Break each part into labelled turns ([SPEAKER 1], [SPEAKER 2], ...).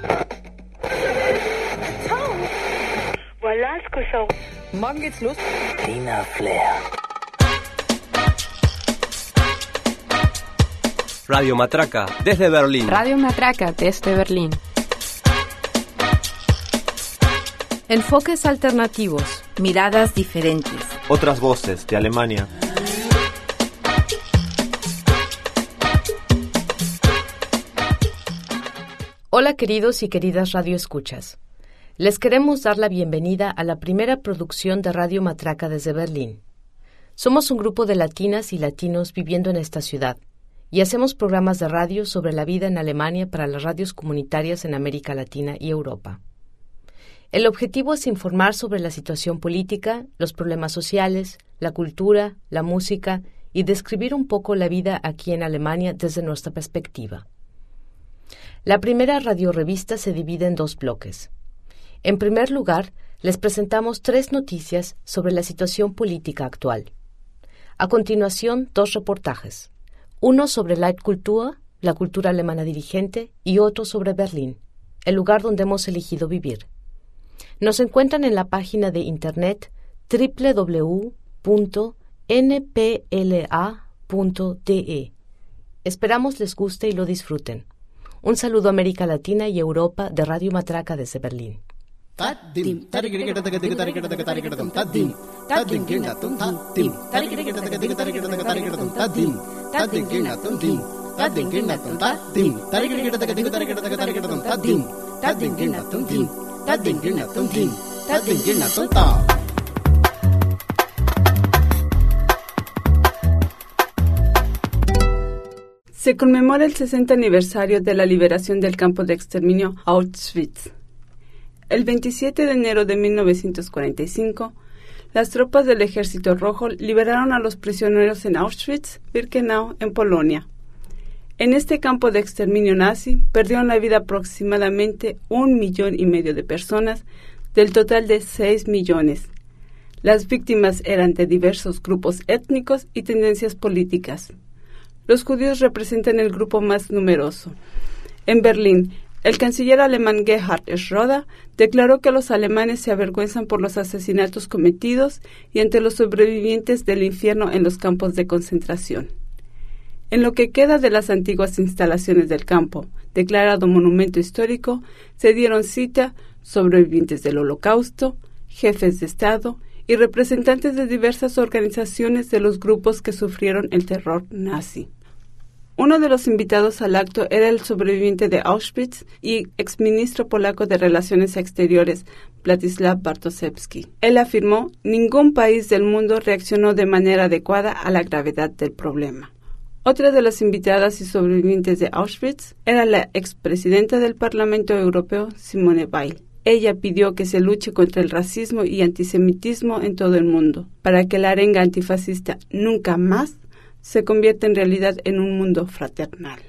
[SPEAKER 1] Voilà ce que ça...
[SPEAKER 2] Morgen geht's los.
[SPEAKER 3] Tina Flair.
[SPEAKER 4] Radio Matraca, desde Berlín.
[SPEAKER 5] Radio Matraca, desde Berlín. Enfoques alternativos.
[SPEAKER 6] Miradas diferentes.
[SPEAKER 7] Otras voces de Alemania.
[SPEAKER 8] Hola queridos y queridas radioescuchas. Les queremos dar la bienvenida a la primera producción de Radio Matraca desde Berlín. Somos un grupo de latinas y latinos viviendo en esta ciudad y hacemos programas de radio sobre la vida en Alemania para las radios comunitarias en América Latina y Europa. El objetivo es informar sobre la situación política, los problemas sociales, la cultura, la música y describir un poco la vida aquí en Alemania desde nuestra perspectiva. La primera radiorevista se divide en 2 bloques. En primer lugar, les presentamos 3 noticias sobre la situación política actual. A continuación, 2 reportajes. Uno sobre Leitkultur, la cultura alemana dirigente, y otro sobre Berlín, el lugar donde hemos elegido vivir. Nos encuentran en la página de internet www.npla.de. Esperamos les guste y lo disfruten. Un saludo a América Latina y Europa de Radio Matraca desde Berlín.
[SPEAKER 9] Se conmemora el 60 aniversario de la liberación del campo de exterminio Auschwitz. El 27 de enero de 1945, las tropas del Ejército Rojo liberaron a los prisioneros en Auschwitz-Birkenau, en Polonia. En este campo de exterminio nazi perdieron la vida aproximadamente 1,5 millones de personas, del total de 6 millones. Las víctimas eran de diversos grupos étnicos y tendencias políticas. Los judíos representan el grupo más numeroso. En Berlín, el canciller alemán Gerhard Schröder declaró que los alemanes se avergüenzan por los asesinatos cometidos y ante los sobrevivientes del infierno en los campos de concentración. En lo que queda de las antiguas instalaciones del campo, declarado monumento histórico, se dieron cita sobrevivientes del Holocausto, jefes de Estado y representantes de diversas organizaciones de los grupos que sufrieron el terror nazi. Uno de los invitados al acto era el sobreviviente de Auschwitz y exministro polaco de Relaciones Exteriores, Władysław Bartoszewski. Él afirmó: ningún país del mundo reaccionó de manera adecuada a la gravedad del problema. Otra de las invitadas y sobrevivientes de Auschwitz era la expresidenta del Parlamento Europeo, Simone Weil. Ella pidió que se luche contra el racismo y antisemitismo en todo el mundo, para que la arenga antifascista nunca más se convierta en realidad en un mundo fraternal.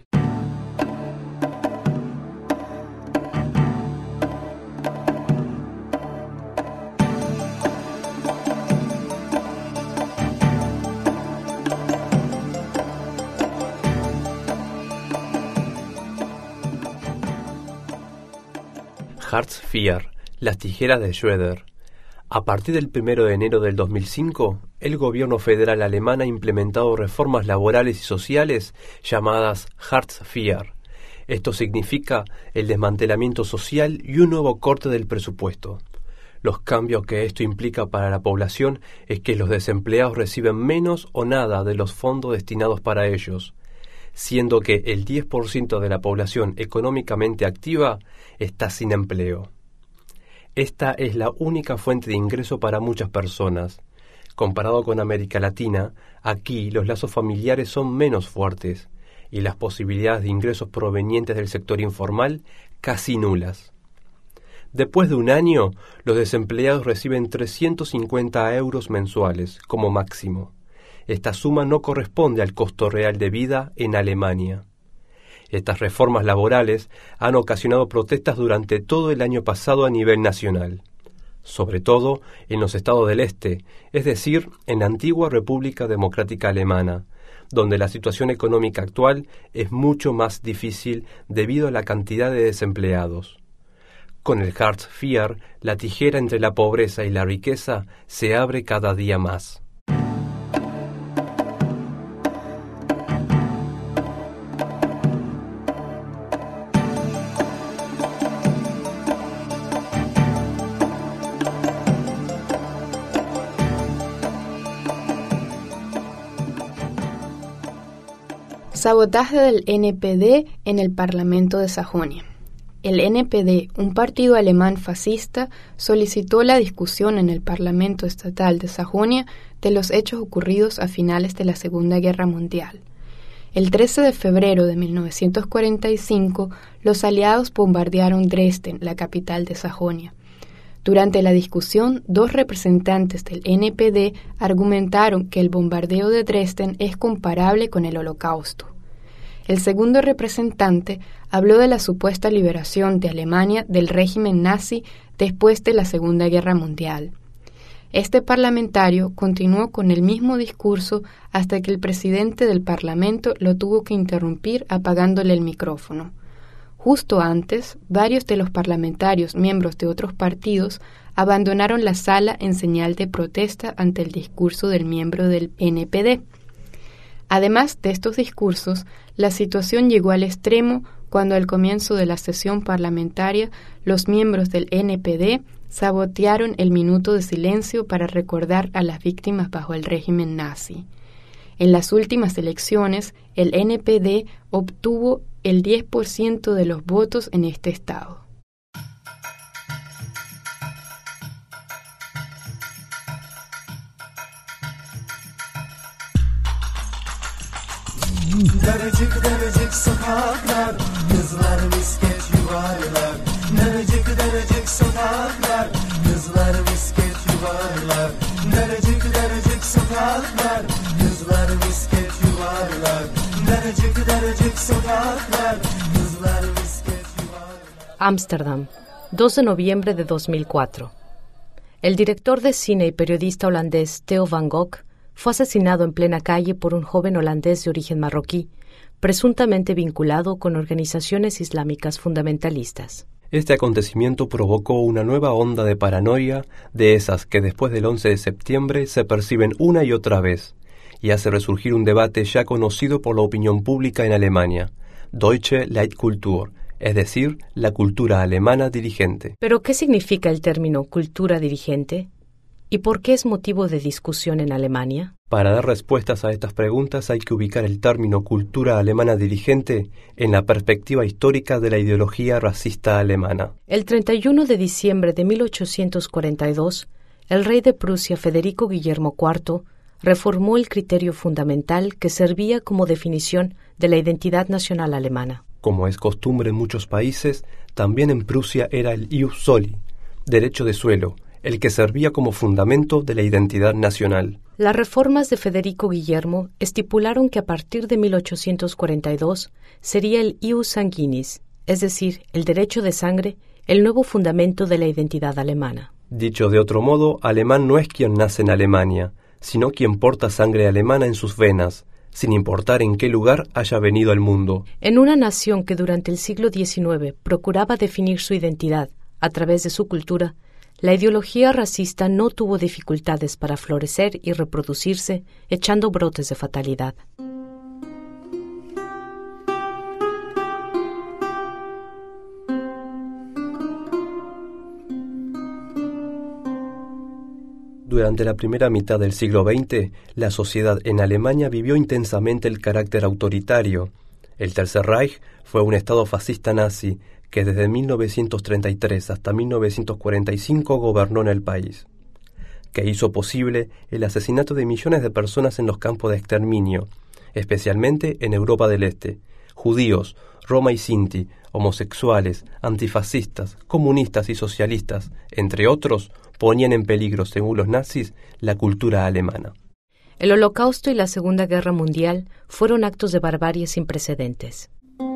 [SPEAKER 4] Hartz IV, las tijeras de Schröder. A partir del 1 de enero del 2005, el gobierno federal alemán ha implementado reformas laborales y sociales llamadas Hartz IV. Esto significa el desmantelamiento social y un nuevo corte del presupuesto. Los cambios que esto implica para la población es que los desempleados reciben menos o nada de los fondos destinados para ellos, siendo que el 10% de la población económicamente activa está sin empleo. Esta es la única fuente de ingreso para muchas personas. Comparado con América Latina, aquí los lazos familiares son menos fuertes y las posibilidades de ingresos provenientes del sector informal casi nulas. Después de un año, los desempleados reciben 350 euros mensuales como máximo. Esta suma no corresponde al costo real de vida en Alemania. Estas reformas laborales han ocasionado protestas durante todo el año pasado a nivel nacional, sobre todo en los estados del este, es decir, en la antigua República Democrática Alemana, donde la situación económica actual es mucho más difícil debido a la cantidad de desempleados. Con el Hartz IV, la tijera entre la pobreza y la riqueza se abre cada día más.
[SPEAKER 1] Sabotaje del NPD en el Parlamento de Sajonia. El NPD, un partido alemán fascista, solicitó la discusión en el Parlamento Estatal de Sajonia de los hechos ocurridos a finales de la Segunda Guerra Mundial. El 13 de febrero de 1945, los aliados bombardearon Dresden, la capital de Sajonia. Durante la discusión, 2 representantes del NPD argumentaron que el bombardeo de Dresden es comparable con el Holocausto. El segundo representante habló de la supuesta liberación de Alemania del régimen nazi después de la Segunda Guerra Mundial. Este parlamentario continuó con el mismo discurso hasta que el presidente del Parlamento lo tuvo que interrumpir apagándole el micrófono. Justo antes, varios de los parlamentarios miembros de otros partidos abandonaron la sala en señal de protesta ante el discurso del miembro del NPD. Además de estos discursos, la situación llegó al extremo cuando al comienzo de la sesión parlamentaria los miembros del NPD sabotearon el minuto de silencio para recordar a las víctimas bajo el régimen nazi. En las últimas elecciones, el NPD obtuvo el 10% de los votos en este estado.
[SPEAKER 2] Daracık daracık sokaklar, kızlar misket yuvarlar. Daracık daracık sokaklar, kızlar misket yuvarlar. Daracık daracık sokaklar, kızlar misket yuvarlar. Daracık daracık sokaklar, kızlar misket yuvarlar.
[SPEAKER 8] Ámsterdam, 2 de noviembre de 2004. El director de cine y periodista holandés Theo van Gogh fue asesinado en plena calle por un joven holandés de origen marroquí, presuntamente vinculado con organizaciones islámicas fundamentalistas.
[SPEAKER 4] Este acontecimiento provocó una nueva onda de paranoia, de esas que después del 11 de septiembre se perciben una y otra vez, y hace resurgir un debate ya conocido por la opinión pública en Alemania, Deutsche Leitkultur, es decir, la cultura alemana dirigente.
[SPEAKER 8] ¿Pero qué significa el término cultura dirigente? ¿Y por qué es motivo de discusión en Alemania?
[SPEAKER 4] Para dar respuestas a estas preguntas hay que ubicar el término cultura alemana dirigente en la perspectiva histórica de la ideología racista alemana.
[SPEAKER 8] El 31 de diciembre de 1842, el rey de Prusia, Federico Guillermo IV, reformó el criterio fundamental que servía como definición de la identidad nacional alemana.
[SPEAKER 4] Como es costumbre en muchos países, también en Prusia era el ius soli, derecho de suelo, el que servía como fundamento de la identidad nacional.
[SPEAKER 8] Las reformas de Federico Guillermo estipularon que a partir de 1842 sería el ius sanguinis, es decir, el derecho de sangre, el nuevo fundamento de la identidad alemana.
[SPEAKER 4] Dicho de otro modo, alemán no es quien nace en Alemania, sino quien porta sangre alemana en sus venas, sin importar en qué lugar haya venido al mundo.
[SPEAKER 8] En una nación que durante el siglo XIX procuraba definir su identidad a través de su cultura, la ideología racista no tuvo dificultades para florecer y reproducirse, echando brotes de fatalidad.
[SPEAKER 4] Durante la primera mitad del siglo XX, la sociedad en Alemania vivió intensamente el carácter autoritario. El Tercer Reich fue un estado fascista nazi que desde 1933 hasta 1945 gobernó en el país, que hizo posible el asesinato de millones de personas en los campos de exterminio, especialmente en Europa del Este, judíos, roma y sinti, homosexuales, antifascistas, comunistas y socialistas, entre otros, ponían en peligro, según los nazis, la cultura alemana.
[SPEAKER 8] El Holocausto y la Segunda Guerra Mundial fueron actos de barbarie sin precedentes.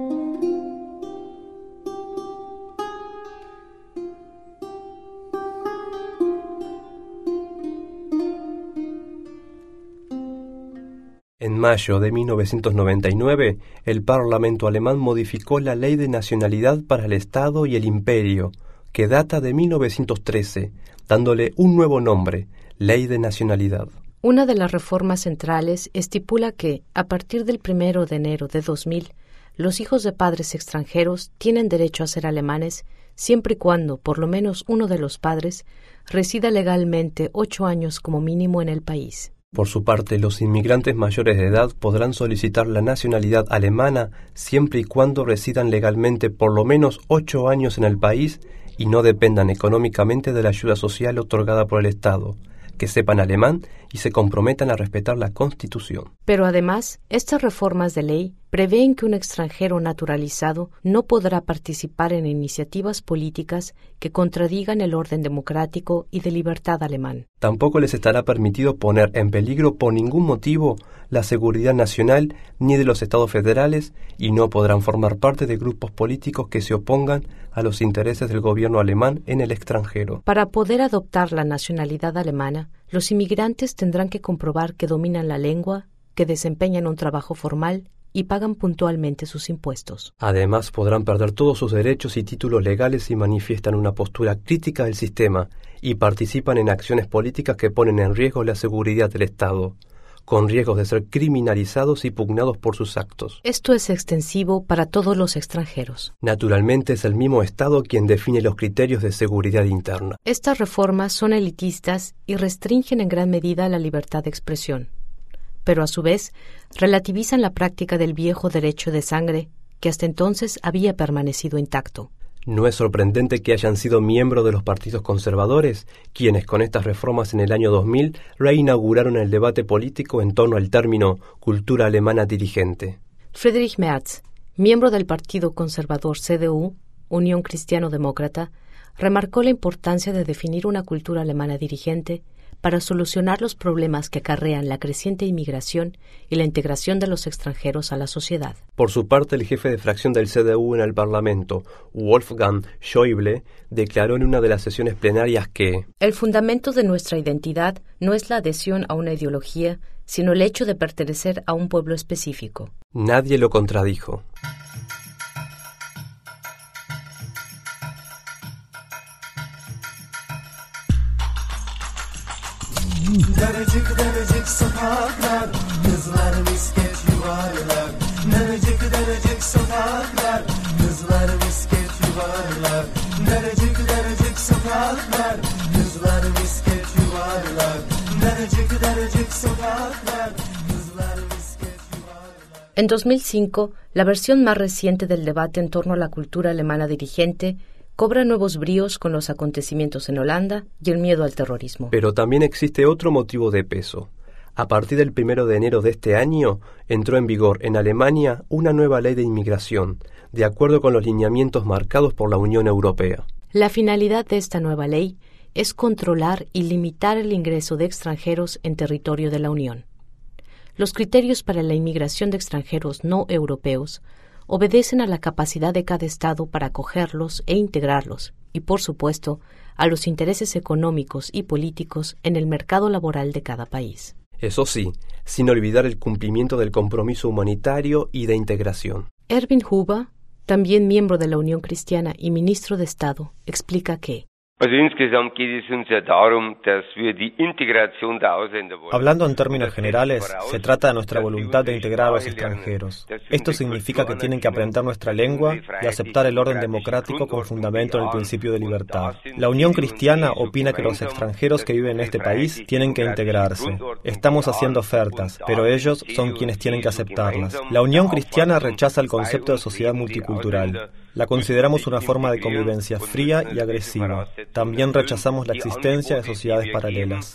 [SPEAKER 4] En mayo de 1999, el Parlamento alemán modificó la Ley de Nacionalidad para el Estado y el Imperio, que data de 1913, dándole un nuevo nombre, Ley de Nacionalidad.
[SPEAKER 8] Una de las reformas centrales estipula que, a partir del 1 de enero de 2000, los hijos de padres extranjeros tienen derecho a ser alemanes siempre y cuando, por lo menos uno de los padres, resida legalmente 8 años como mínimo en el país.
[SPEAKER 4] Por su parte, los inmigrantes mayores de edad podrán solicitar la nacionalidad alemana siempre y cuando residan legalmente por lo menos 8 años en el país y no dependan económicamente de la ayuda social otorgada por el Estado, que sepan alemán y se comprometan a respetar la Constitución.
[SPEAKER 8] Pero además, estas reformas de ley prevén que un extranjero naturalizado no podrá participar en iniciativas políticas que contradigan el orden democrático y de libertad alemán.
[SPEAKER 4] Tampoco les estará permitido poner en peligro por ningún motivo la seguridad nacional ni de los estados federales y no podrán formar parte de grupos políticos que se opongan a los intereses del gobierno alemán en el extranjero.
[SPEAKER 8] Para poder adoptar la nacionalidad alemana, los inmigrantes tendrán que comprobar que dominan la lengua, que desempeñan un trabajo formal y pagan puntualmente sus impuestos.
[SPEAKER 4] Además, podrán perder todos sus derechos y títulos legales si manifiestan una postura crítica del sistema y participan en acciones políticas que ponen en riesgo la seguridad del Estado, con riesgos de ser criminalizados y pugnados por sus actos.
[SPEAKER 8] Esto es extensivo para todos los extranjeros.
[SPEAKER 4] Naturalmente es el mismo Estado quien define los criterios de seguridad interna.
[SPEAKER 8] Estas reformas son elitistas y restringen en gran medida la libertad de expresión, pero a su vez relativizan la práctica del viejo derecho de sangre que hasta entonces había permanecido intacto.
[SPEAKER 4] No es sorprendente que hayan sido miembros de los partidos conservadores, quienes con estas reformas en el año 2000 reinauguraron el debate político en torno al término cultura alemana dirigente.
[SPEAKER 8] Friedrich Merz, miembro del Partido Conservador CDU, Unión Cristiano-Demócrata, remarcó la importancia de definir una cultura alemana dirigente para solucionar los problemas que acarrean la creciente inmigración y la integración de los extranjeros a la sociedad.
[SPEAKER 4] Por su parte, el jefe de fracción del CDU en el Parlamento, Wolfgang Schäuble, declaró en una de las sesiones plenarias que
[SPEAKER 8] el fundamento de nuestra identidad no es la adhesión a una ideología, sino el hecho de pertenecer a un pueblo específico.
[SPEAKER 4] Nadie lo contradijo.
[SPEAKER 2] Daracık daracık sokaklar, kızlar misket yuvarlar. Daracık sokaklar, kızlar misket yuvarlar. Daracık sokaklar, kızlar misket yuvarlar. Daracık sokaklar, kızlar misket yuvarlar.
[SPEAKER 8] En 2005, la versión más reciente del debate en torno a la cultura alemana dirigente cobra nuevos bríos con los acontecimientos en Holanda y el miedo al terrorismo.
[SPEAKER 4] Pero también existe otro motivo de peso. A partir del 1 de enero de este año, entró en vigor en Alemania una nueva ley de inmigración, de acuerdo con los lineamientos marcados por la Unión Europea.
[SPEAKER 8] La finalidad de esta nueva ley es controlar y limitar el ingreso de extranjeros en territorio de la Unión. Los criterios para la inmigración de extranjeros no europeos obedecen a la capacidad de cada Estado para acogerlos e integrarlos, y por supuesto, a los intereses económicos y políticos en el mercado laboral de cada país.
[SPEAKER 4] Eso sí, sin olvidar el cumplimiento del compromiso humanitario y de integración.
[SPEAKER 8] Erwin Huber, también miembro de la Unión Cristiana y ministro de Estado, explica que
[SPEAKER 3] hablando en términos generales, se trata de nuestra voluntad de integrar a los extranjeros. Esto significa que tienen que aprender nuestra lengua y aceptar el orden democrático con fundamento en el principio de libertad. La Unión Cristiana opina que los extranjeros que viven en este país tienen que integrarse. Estamos haciendo ofertas, pero ellos son quienes tienen que aceptarlas. La Unión Cristiana rechaza el concepto de sociedad multicultural. La consideramos una forma de convivencia fría y agresiva. También rechazamos la existencia de sociedades paralelas.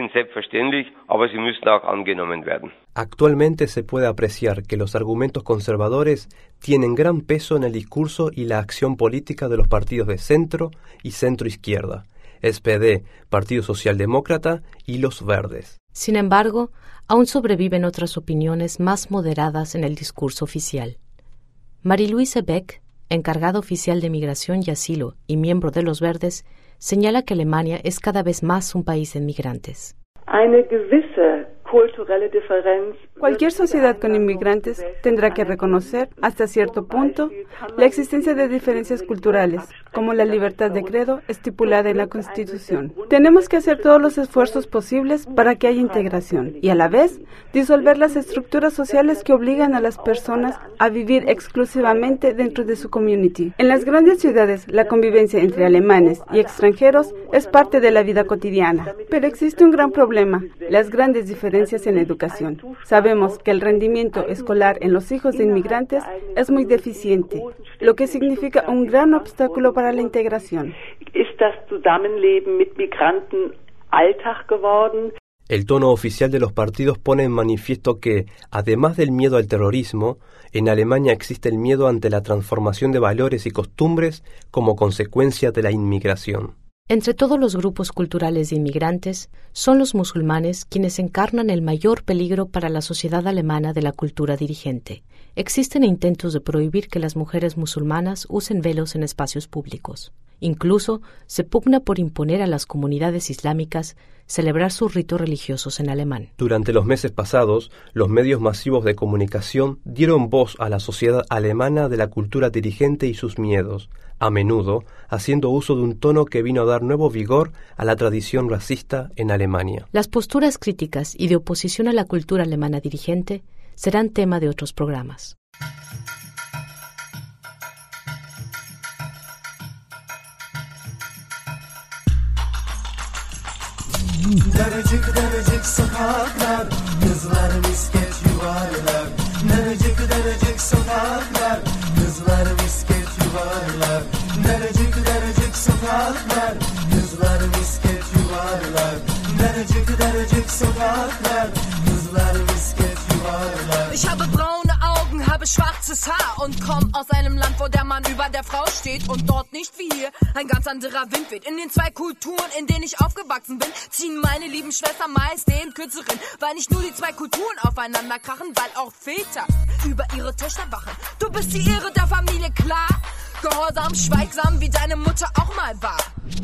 [SPEAKER 4] Actualmente se puede apreciar que los argumentos conservadores tienen gran peso en el discurso y la acción política de los partidos de centro y centro-izquierda, SPD, Partido Socialdemócrata y los Verdes.
[SPEAKER 8] Sin embargo, aún sobreviven otras opiniones más moderadas en el discurso oficial. Marie-Louise Beck, encargada oficial de Migración y Asilo y miembro de los Verdes, señala que Alemania es cada vez más un país de migrantes.
[SPEAKER 10] Eine gewisse kulturelle Differenz
[SPEAKER 9] Cualquier sociedad con inmigrantes tendrá que reconocer, hasta cierto punto, la existencia de diferencias culturales, como la libertad de credo estipulada en la Constitución. Tenemos que hacer todos los esfuerzos posibles para que haya integración y, a la vez, disolver las estructuras sociales que obligan a las personas a vivir exclusivamente dentro de su community. En las grandes ciudades, la convivencia entre alemanes y extranjeros es parte de la vida cotidiana, pero existe un gran problema: las grandes diferencias en la educación. Sabemos que el rendimiento escolar en los hijos de inmigrantes es muy deficiente, lo que significa un gran obstáculo para la integración.
[SPEAKER 4] El tono oficial de los partidos pone en manifiesto que, además del miedo al terrorismo, en Alemania existe el miedo ante la transformación de valores y costumbres como consecuencia de la inmigración.
[SPEAKER 8] Entre todos los grupos culturales de inmigrantes, son los musulmanes quienes encarnan el mayor peligro para la sociedad alemana de la cultura dirigente. Existen intentos de prohibir que las mujeres musulmanas usen velos en espacios públicos. Incluso se pugna por imponer a las comunidades islámicas celebrar sus ritos religiosos en alemán.
[SPEAKER 4] Durante los meses pasados, los medios masivos de comunicación dieron voz a la sociedad alemana de la cultura dirigente y sus miedos, a menudo haciendo uso de un tono que vino a dar nuevo vigor a la tradición racista en Alemania.
[SPEAKER 8] Las posturas críticas y de oposición a la cultura alemana dirigente serán tema de otros programas.
[SPEAKER 2] Daracık daracık sokaklar, kızlar misket yuvarlar. Daracık daracık sokaklar, kızlar misket yuvarlar. Daracık daracık sokaklar, kızlar misket yuvarlar. Daracık daracık sokaklar, kızlar misket yuvarlar.
[SPEAKER 10] Ich habe braune Augen, habe schwarzes Haar und komm aus einem Land, wo der Mann über der Frau steht und dort nicht wie hier ein ganz anderer Wind weht. In den zwei Kulturen, in denen ich aufgewachsen bin, ziehen meine lieben Schwestern meist den Kürzeren, weil nicht nur die zwei Kulturen aufeinander krachen, weil auch Väter über ihre Töchter wachen. Du bist die Ehre der Familie, klar, gehorsam, schweigsam, wie deine Mutter auch mal war.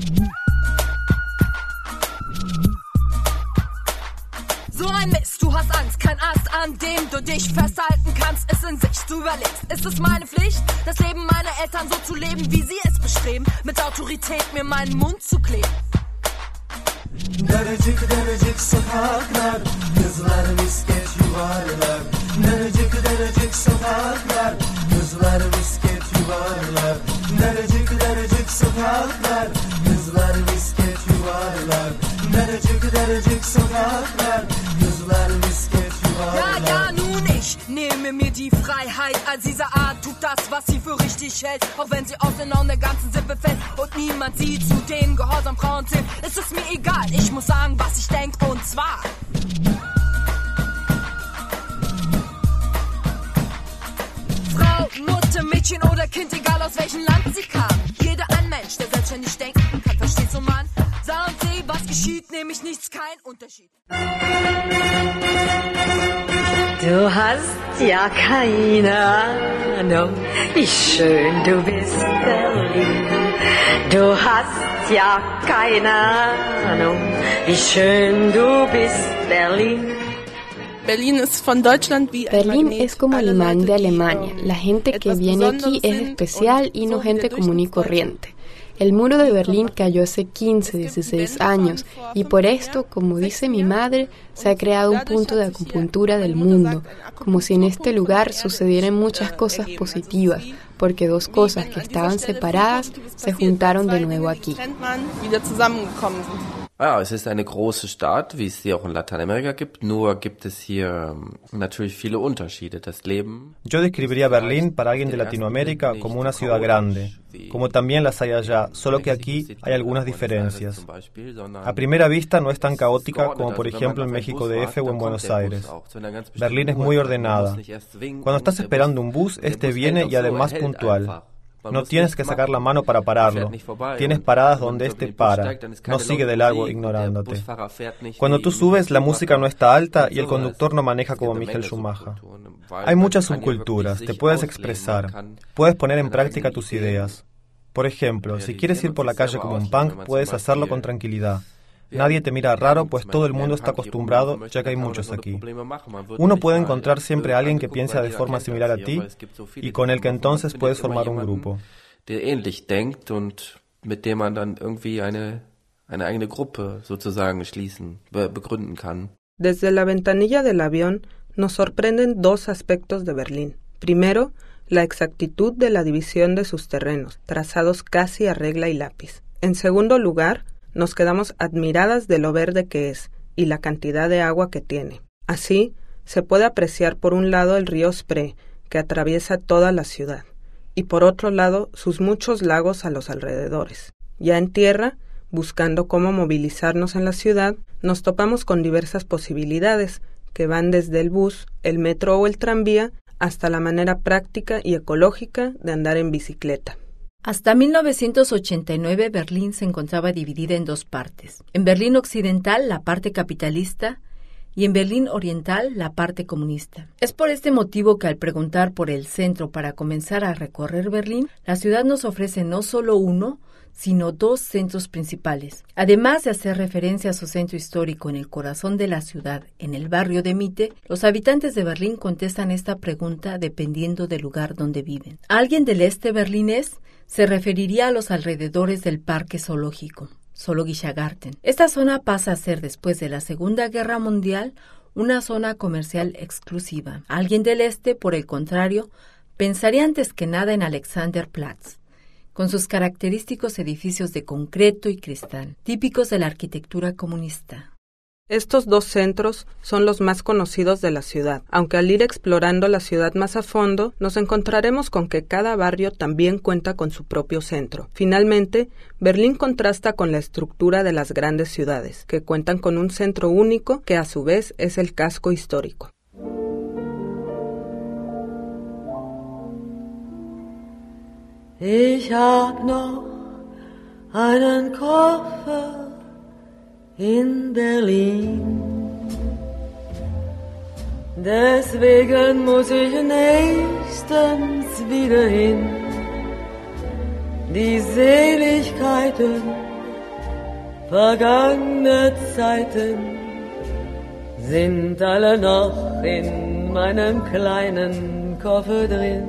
[SPEAKER 10] So ein Mist, du hast Angst, kein Ast, an dem du dich festhalten kannst, ist in sich, du überlegst. Ist es meine Pflicht, das Leben meiner Eltern so zu leben, wie sie es bestreben, mit Autorität mir meinen Mund zu kleben?
[SPEAKER 2] Daracık daracık sokaklar, kızlar misket yuvarlar. Daracık daracık sokaklar, kızlar misket yuvarlar. Daracık daracık sokaklar, kızlar misket yuvarlar. Daracık daracık sokaklar, kızlar misket yuvarlar.
[SPEAKER 10] Ja, nun ich nehme mir die Freiheit, als diese Art tut das, was sie für richtig hält. Auch wenn sie aus den Augen der ganzen Sippe fällt und niemand sie zu den gehorsam Frauen zählt, ist es mir egal, ich muss sagen, was ich denk, und zwar: Frau, Mutter, Mädchen oder Kind, egal aus welchem Land sie kam, jeder ein Mensch, der selbstständig denken kann, versteht so man. Sah und seh, was geschieht, nämlich nichts, kein Unterschied.
[SPEAKER 11] Du hast ja keine Ahnung, wie schön du bist, Berlin. Du hast ja keine Ahnung, wie schön du bist, Berlin.
[SPEAKER 9] Berlín es como el imán de Alemania. La gente que viene aquí es especial y no gente común y corriente. El muro de Berlín cayó hace 15, 16 años y por esto, como dice mi madre, se ha creado un punto de acupuntura del mundo, como si en este lugar sucedieran muchas cosas positivas, porque dos cosas que estaban separadas se juntaron de nuevo aquí.
[SPEAKER 12] Ja, es ist eine große Stadt, wie es sie auch in Lateinamerika gibt, nur gibt es hier natürlich viele Unterschiede. Das Leben.
[SPEAKER 3] Yo describiría Berlín para alguien de Latinoamérica como una ciudad grande, como también las hay allá, solo que aquí hay algunas diferencias. A primera vista no es tan caótica como por ejemplo en México DF o en Buenos Aires. Berlín es muy ordenada. Cuando estás esperando un bus, este viene y además puntual. No tienes que sacar la mano para pararlo. Tienes paradas donde este para. No sigue de largo ignorándote. Cuando tú subes, la música no está alta y el conductor no maneja como Michael Schumacher. Hay muchas subculturas. Te puedes expresar. Puedes poner en práctica tus ideas. Por ejemplo, si quieres ir por la calle como un punk, puedes hacerlo con tranquilidad. Nadie te mira raro, pues todo el mundo está acostumbrado, ya que hay muchos aquí. Uno puede encontrar siempre a alguien que piensa de forma similar a ti y con el que entonces puedes formar un grupo.
[SPEAKER 12] Der ähnlich denkt und mit dem man dann irgendwie eine eigene Gruppe sozusagen begründen kann.
[SPEAKER 9] Desde la ventanilla del avión nos sorprenden dos aspectos de Berlín. Primero, la exactitud de la división de sus terrenos, trazados casi a regla y lápiz. En segundo lugar, nos quedamos admiradas de lo verde que es y la cantidad de agua que tiene. Así, se puede apreciar por un lado el río Spree, que atraviesa toda la ciudad, y por otro lado sus muchos lagos a los alrededores. Ya en tierra, buscando cómo movilizarnos en la ciudad, nos topamos con diversas posibilidades que van desde el bus, el metro o el tranvía hasta la manera práctica y ecológica de andar en bicicleta.
[SPEAKER 8] Hasta 1989 Berlín se encontraba dividida en dos partes. En Berlín Occidental, la parte capitalista, y en Berlín Oriental, la parte comunista. Es por este motivo que al preguntar por el centro para comenzar a recorrer Berlín, la ciudad nos ofrece no solo uno, sino dos centros principales. Además de hacer referencia a su centro histórico en el corazón de la ciudad, en el barrio de Mitte, los habitantes de Berlín contestan esta pregunta dependiendo del lugar donde viven. Alguien del este berlinés se referiría a los alrededores del parque zoológico, Zoologischer Garten. Esta zona pasa a ser, después de la Segunda Guerra Mundial, una zona comercial exclusiva. Alguien del este, por el contrario, pensaría antes que nada en Alexanderplatz, con sus característicos edificios de concreto y cristal, típicos de la arquitectura comunista.
[SPEAKER 9] Estos dos centros son los más conocidos de la ciudad, aunque al ir explorando la ciudad más a fondo, nos encontraremos con que cada barrio también cuenta con su propio centro. Finalmente, Berlín contrasta con la estructura de las grandes ciudades, que cuentan con un centro único que a su vez es el casco histórico.
[SPEAKER 11] Ich hab noch einen Koffer in Berlin. Deswegen muss ich nächstens wieder hin. Die Seligkeiten vergangener Zeiten sind alle noch in meinem kleinen Koffer drin.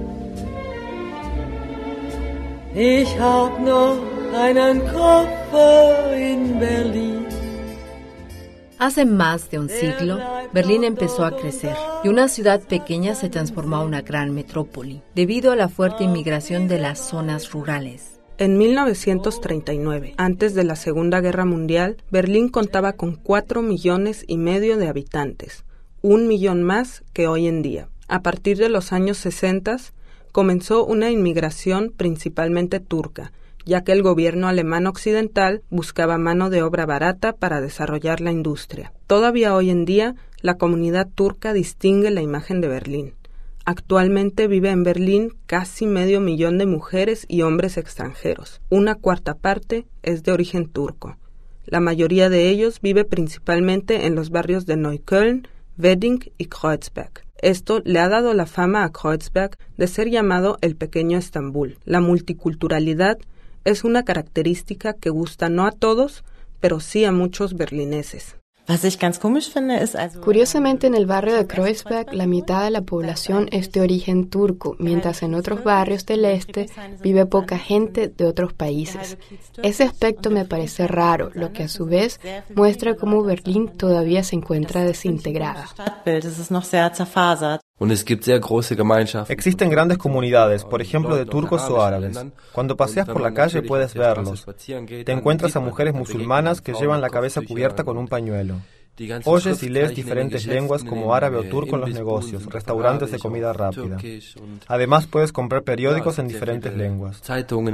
[SPEAKER 11] Ich hab noch einen Koffer in Berlin.
[SPEAKER 8] Hace más de un siglo, Berlín empezó a crecer y una ciudad pequeña se transformó a una gran metrópoli, debido a la fuerte inmigración de las zonas rurales.
[SPEAKER 9] En 1939, antes de la Segunda Guerra Mundial, Berlín contaba con 4,5 millones de habitantes, 1 millón más que hoy en día. A partir de los años 60, comenzó una inmigración principalmente turca, ya que el gobierno alemán occidental buscaba mano de obra barata para desarrollar la industria. Todavía hoy en día, la comunidad turca distingue la imagen de Berlín. Actualmente vive en Berlín casi 500,000 de mujeres y hombres extranjeros. Una cuarta parte es de origen turco. La mayoría de ellos vive principalmente en los barrios de Neukölln, Wedding y Kreuzberg. Esto le ha dado la fama a Kreuzberg de ser llamado el pequeño Estambul. La multiculturalidad es una característica que gusta no a todos, pero sí a muchos berlineses.
[SPEAKER 1] Curiosamente, en el barrio de Kreuzberg, la mitad de la población es de origen turco, mientras en otros barrios del este vive poca gente de otros países. Ese aspecto me parece raro, lo que a su vez muestra cómo Berlín todavía se encuentra desintegrada.
[SPEAKER 3] Existen grandes comunidades, por ejemplo de turcos o árabes. Cuando paseas por la calle puedes verlos. Te encuentras a mujeres musulmanas que llevan la cabeza cubierta con un pañuelo. Oyes y lees diferentes lenguas como árabe o turco en los negocios, restaurantes de comida rápida. Además puedes comprar periódicos en diferentes lenguas.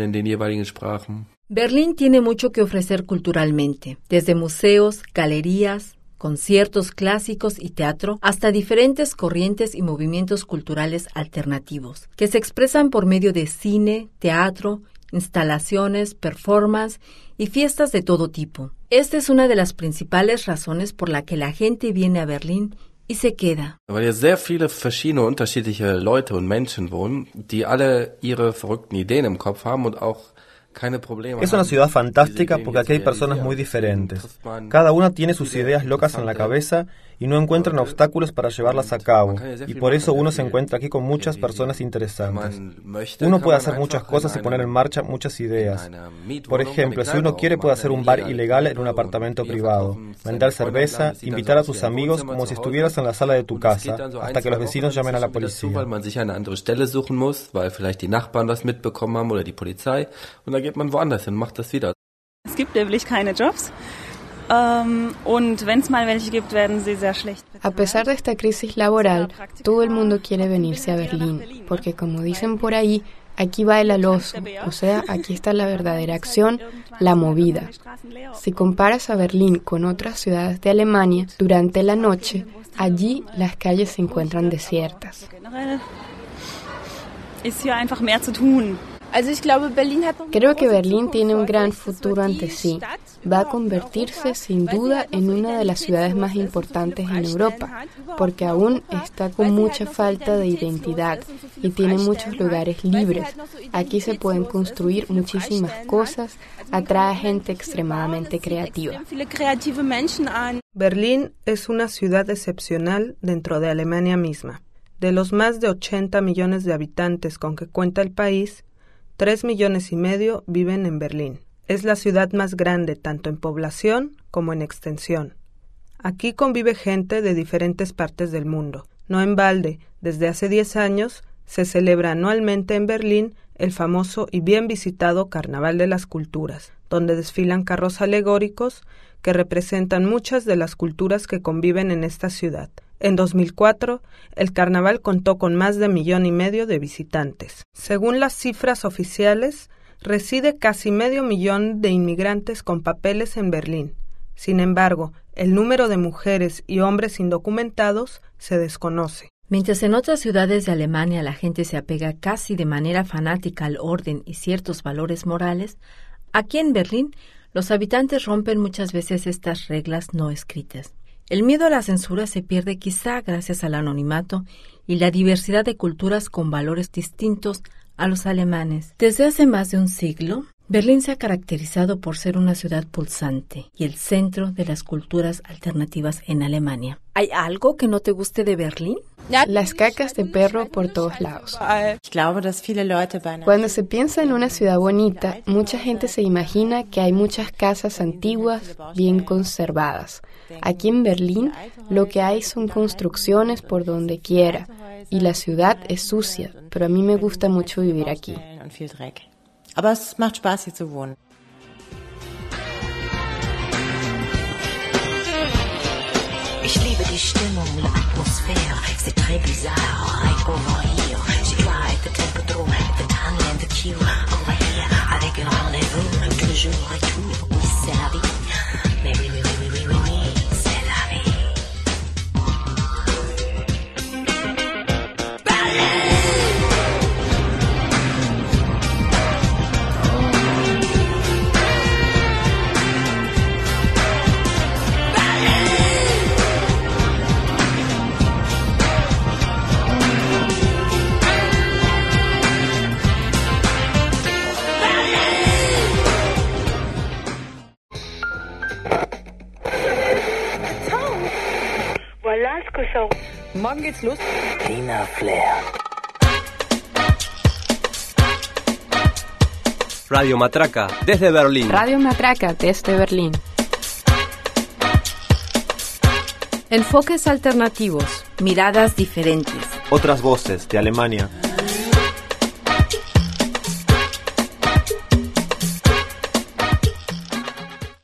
[SPEAKER 8] Berlín tiene mucho que ofrecer culturalmente, desde museos, galerías, conciertos clásicos y teatro, hasta diferentes corrientes y movimientos culturales alternativos, que se expresan por medio de cine, teatro, instalaciones, performance y fiestas de todo tipo. Esta es una de las principales razones por la que la gente viene a Berlín y se queda.
[SPEAKER 12] Weil hier sehr viele verschiedene unterschiedliche Leute und Menschen wohnen, die alle ihre verrückten Ideen im Kopf haben und auch
[SPEAKER 3] Es una ciudad fantástica porque aquí hay personas muy diferentes. Cada una tiene sus ideas locas en la cabeza y no encuentran obstáculos para llevarlas a cabo. Y por eso uno se encuentra aquí con muchas personas interesantes. Uno puede hacer muchas cosas y poner en marcha muchas ideas. Por ejemplo, si uno quiere puede hacer un bar ilegal en un apartamento privado, vender cerveza, invitar a tus amigos como si estuvieras en la sala de tu casa, hasta que los vecinos llamen a la policía.
[SPEAKER 13] Es gibt nämlich keine Jobs. Und wenn es mal welche gibt, werden sie sehr schlecht.
[SPEAKER 1] A pesar de esta crisis laboral, todo el mundo quiere venirse a Berlín, porque como dicen por ahí, aquí baila el oso, o sea, aquí está la verdadera acción, la movida. Si comparas a Berlín con otras ciudades de Alemania, durante la noche, allí las calles se encuentran desiertas.
[SPEAKER 13] Ist hier einfach mehr zu tun.
[SPEAKER 1] Creo que Berlín tiene un gran futuro ante sí. Va a convertirse sin duda en una de las ciudades más importantes en Europa, porque aún está con mucha falta de identidad y tiene muchos lugares libres. Aquí se pueden construir muchísimas cosas, atrae gente extremadamente creativa.
[SPEAKER 14] Berlín es una ciudad excepcional dentro de Alemania misma. De los más de 80 millones de habitantes con que cuenta el país, 3,5 millones viven en Berlín. Es la ciudad más grande tanto en población como en extensión. Aquí convive gente de diferentes partes del mundo. No en balde, desde hace 10 años se celebra anualmente en Berlín el famoso y bien visitado Carnaval de las Culturas, donde desfilan carros alegóricos que representan muchas de las culturas que conviven en esta ciudad. En 2004, el carnaval contó con más de 1,5 millones de visitantes. Según las cifras oficiales, reside casi 500,000 de inmigrantes con papeles en Berlín. Sin embargo, el número de mujeres y hombres indocumentados se desconoce.
[SPEAKER 8] Mientras en otras ciudades de Alemania la gente se apega casi de manera fanática al orden y ciertos valores morales, aquí en Berlín los habitantes rompen muchas veces estas reglas no escritas. El miedo a la censura se pierde quizá gracias al anonimato y la diversidad de culturas con valores distintos a los alemanes. Desde hace más de un siglo, Berlín se ha caracterizado por ser una ciudad pulsante y el centro de las culturas alternativas en Alemania. ¿Hay algo que no te guste de Berlín?
[SPEAKER 1] Las cacas de perro por todos lados. Cuando se piensa en una ciudad bonita, mucha gente se imagina que hay muchas casas antiguas, bien conservadas. Aquí en Berlín lo que hay son construcciones por donde quiera y la ciudad es sucia, pero a mí me gusta mucho vivir aquí.
[SPEAKER 15] Aber es macht Spaß, hier zu wohnen. Ich liebe die Stimmung, die Atmosphäre, c'est très bizarre, right over here. J'ai tried the temperature, the time and the cue. Over here, avec un rendez-vous, toujours et tout. Oui, c'est la vie. Mais oui, oui, oui, oui, oui, oui, c'est la vie.
[SPEAKER 5] Morgen geht's los.
[SPEAKER 15] Lina Flair.
[SPEAKER 4] Radio Matraca, desde Berlín.
[SPEAKER 5] Radio Matraca, desde Berlín.
[SPEAKER 8] Enfoques alternativos.
[SPEAKER 6] Miradas diferentes.
[SPEAKER 7] Otras voces de Alemania.